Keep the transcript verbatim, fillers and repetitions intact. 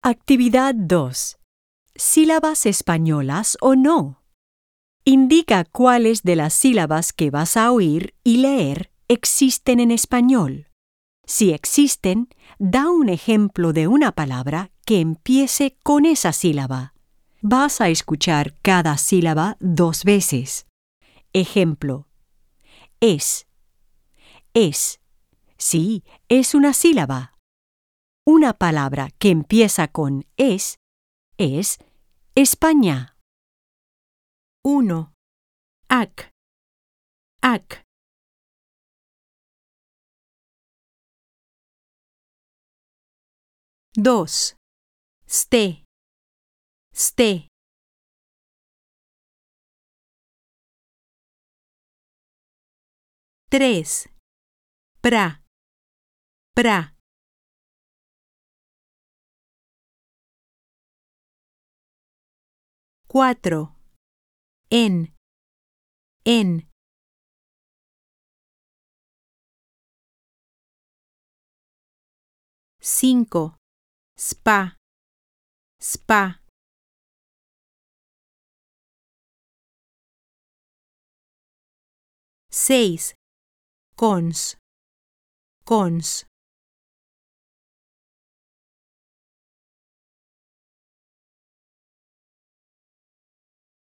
Actividad dos. ¿Sílabas españolas o no? Indica cuáles de las sílabas que vas a oír y leer existen en español. Si existen, da un ejemplo de una palabra que empiece con esa sílaba. Vas a escuchar cada sílaba dos veces. Ejemplo: es. Es. Sí, es una sílaba. Una palabra que empieza con es es España. uno. Ac. Ac. dos. Ste. Ste. tres. Pra. Pra. cuatro. En. En. cinco. Spa. Spa. seis. Cons. Cons.